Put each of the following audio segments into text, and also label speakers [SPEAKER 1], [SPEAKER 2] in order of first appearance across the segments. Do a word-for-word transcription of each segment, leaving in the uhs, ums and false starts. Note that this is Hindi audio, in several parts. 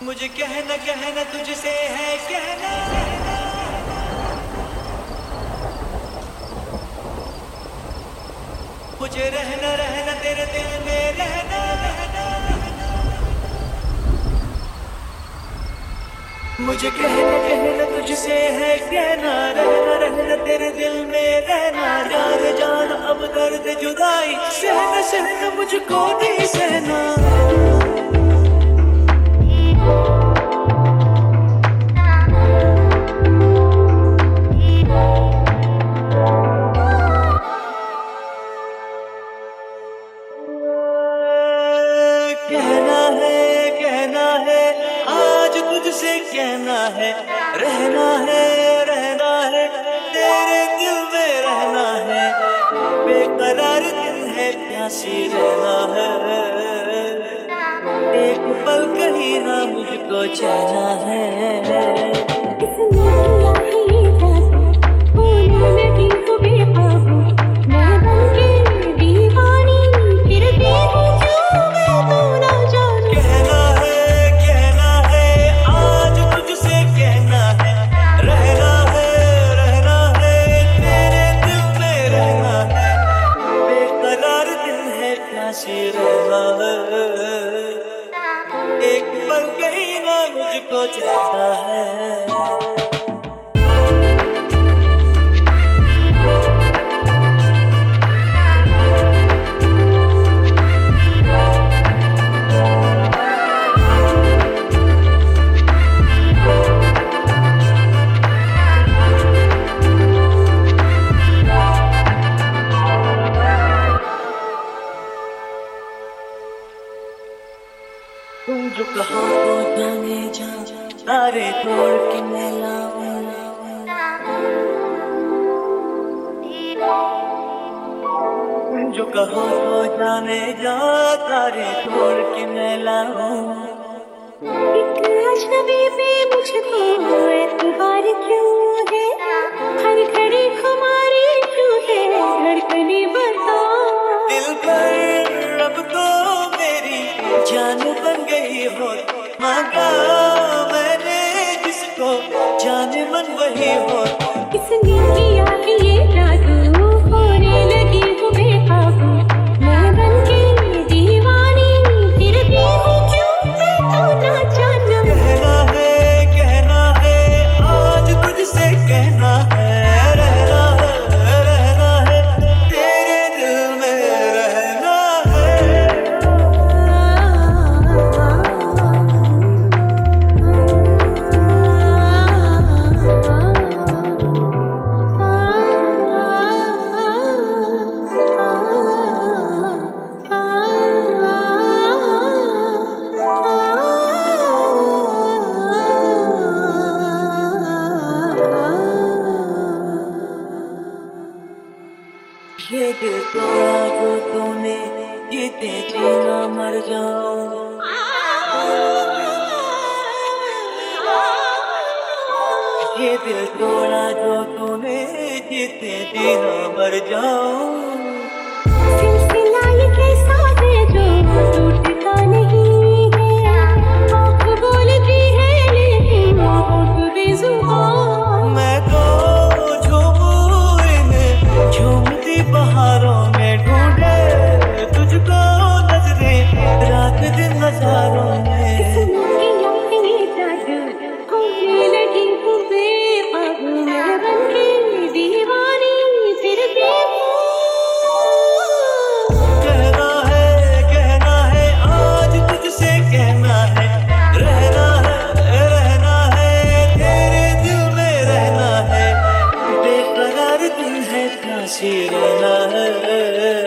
[SPEAKER 1] मुझे कहना कहना तुझसे है कहना, मुझे रहना रहना तेरे दिल में रहना, मुझे कहना कहना तुझसे है कहना, रहना रहना तेरे दिल में रहना। जान जान अब दर्द जुदाई सहना सहना मुझको नहीं सहना। कहना है कहना है आज तुझसे कहना है, रहना है रहना है तेरे दिल में रहना है। बेकरार दिल है प्यासी रहना है, एक पल कहीं ना मुझको जाना है। एक पल कहीं ना मुझको जाता है। तुम जो कहो तो जाने जा तारे तोड़ के मैं लाऊं, तुम जो कहो तो जाने जा तारे तोड़ के मैं लाऊं।
[SPEAKER 2] एक अजनबी पे मुझको एतबार क्यों है, हर घड़ी खुमारी क्यों है धड़कने बता।
[SPEAKER 1] दिल पर अब तो मेरी जान बन गई हो, मांगा मैंने जिसको जान मन वही हो।
[SPEAKER 2] किसने किया है ये जादू, होने लगी हूँ बेकाबू मैं बन के दीवानी, फिरती हूँ क्यों मैं तो ना जाना।
[SPEAKER 1] कहना है कहना है आज तुझसे कहना है, रहना है रहना है तेरे दिल में रहना है। ये दिल तोड़ा जो तूने जीते जी ना मर जाऊं, ये दिल तोड़ा जो तूने जीते जी ना मर जाऊं।
[SPEAKER 2] सिलसिला ये कैसा है जो टूटता नहीं है, आँख बोलती है लेकिन होंठ बेजुबान।
[SPEAKER 1] मैं तो झूमूं इन झूमती बहारों में ढूंढे तुझको नजरें रात दिन नजारों में। कहना है कहना है आज तुझसे कहना है, रहना है रहना है तेरे दिल में रहना है। बेकरार दिल है प्यासी रहना है,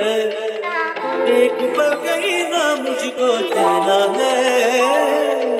[SPEAKER 1] एक पल कहीं ना मुझको जाना है।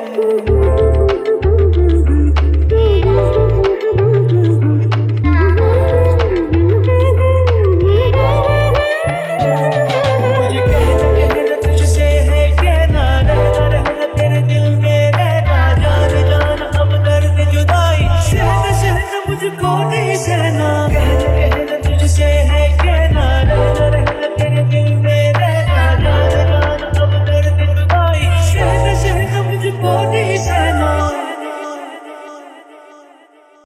[SPEAKER 1] मुझको नहीं सहना, कहना कहना तुझसे है कहना, रहना रहना तेरे दिल में रहना। जान जान अब दर्द जुदाई सहना सहना मुझको